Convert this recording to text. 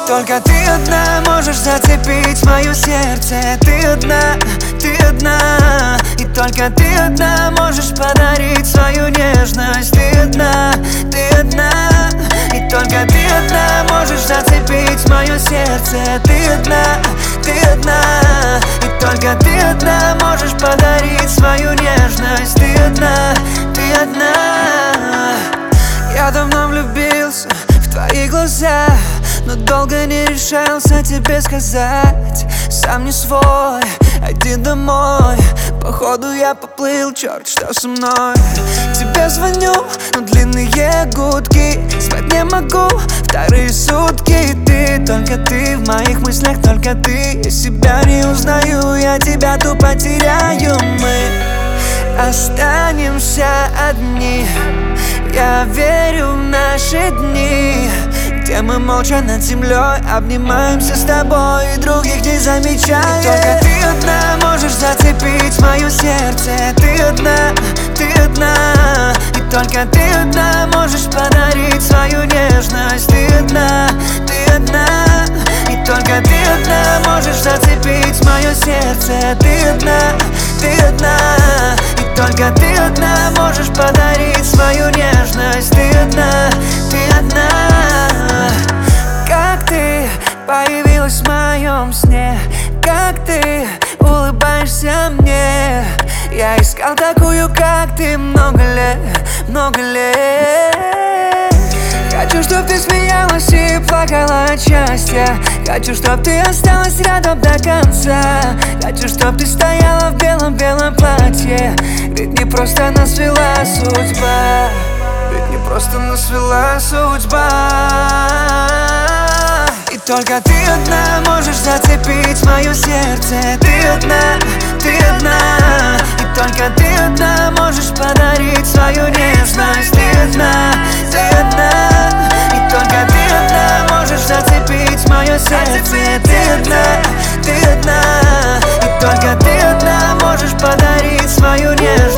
только ты одна можешь зацепить мое сердце. Ты одна, и только ты одна можешь подарить свою нежность. Ты одна, и только ты одна можешь зацепить мое сердце. Ты одна, и только ты одна можешь подарить свою нежность. Ты одна. Я давно влюбился в твои глаза, но долго не решался тебе сказать. Сам не свой, один домой. Походу я поплыл, черт, что со мной. Тебе звоню, но длинные гудки. Спать не могу вторые сутки. Только ты в моих мыслях, только ты. Я себя не узнаю, я тебя тупо теряю. Мы останемся одни. Я верю в наши дни, где мы молча над землей обнимаемся с тобой и других не замечаем. Только ты одна можешь зацепить мое сердце. Ты одна, и только ты одна можешь подарить свою нежность. Ты одна, и только ты одна можешь зацепить мое сердце. Ты одна, и только ты одна можешь подарить свою нежность. Ты одна. Как ты появилась в моем сне, как ты улыбаешься мне. Я искал такую, как ты, много лет. Хочу, чтоб ты смеялась и плакала от счастья. Хочу, чтоб ты осталась рядом до конца. Хочу, чтоб ты стояла в белом-белом платье. Ведь не просто нас свела судьба. Ведь не просто нас свела судьба. И только ты одна можешь зацепить мое сердце. Ты одна, и только ты одна можешь подарить свою нежность. Ты одна, и только ты одна можешь зацепить мое сердце. Ты одна, и только ты одна можешь подарить свою нежность.